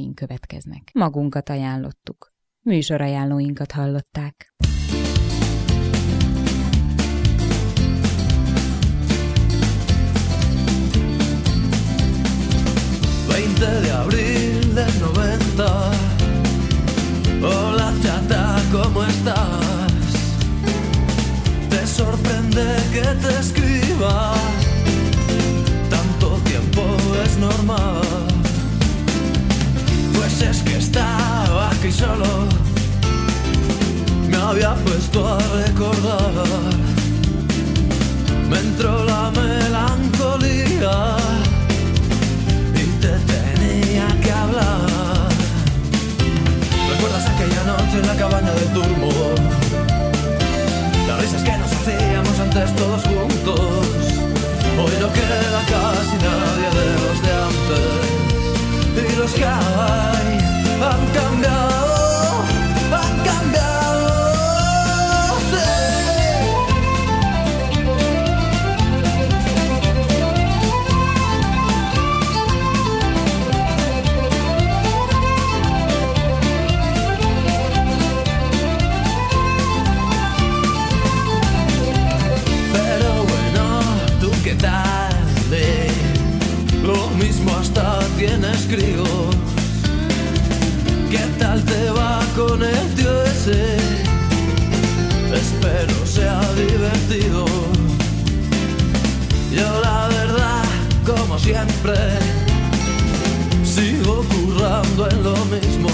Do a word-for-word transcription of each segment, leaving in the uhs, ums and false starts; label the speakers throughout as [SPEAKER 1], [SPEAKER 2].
[SPEAKER 1] ajánlóink következnek. Magunkat ajánlottuk. Műsorajánlóinkat hallották.
[SPEAKER 2] veinte de abril del noventa. Hola chata, ¿cómo estás? Te sorprende que te escriba. Tanto tiempo es normal. Pues es que estaba aquí solo. Me había puesto a recordar. Me entró la melancolía. Te tenía que hablar. ¿Recuerdas aquella noche en la cabaña del Turmo? Las risas que nos hacíamos antes todos juntos. Hoy no queda casi nadie de los de antes. Y los que hay han cambiado, han cambiado. ¿Qué tal? Eh? Lo mismo hasta tienes críos. ¿Qué tal te va con el tío ese? Espero sea divertido. Yo la verdad, como siempre, sigo currando en lo mismo.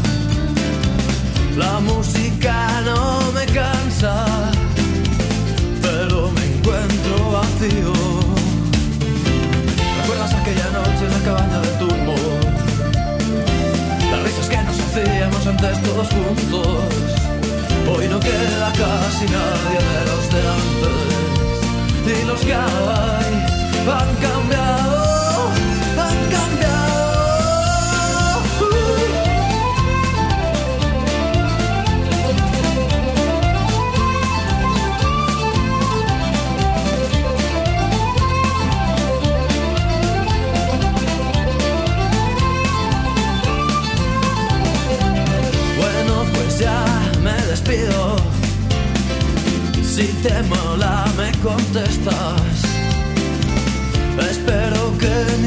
[SPEAKER 2] La música no me cansa, pero me encuentro vacío. ¿Recuerdas aquella noche en la cabaña del Turmo? Las risas que nos hacíamos antes todos juntos. Hoy no queda casi nadie de los de antes. Y los que hay han cambiado, han cambiado. Si te mola me contestas.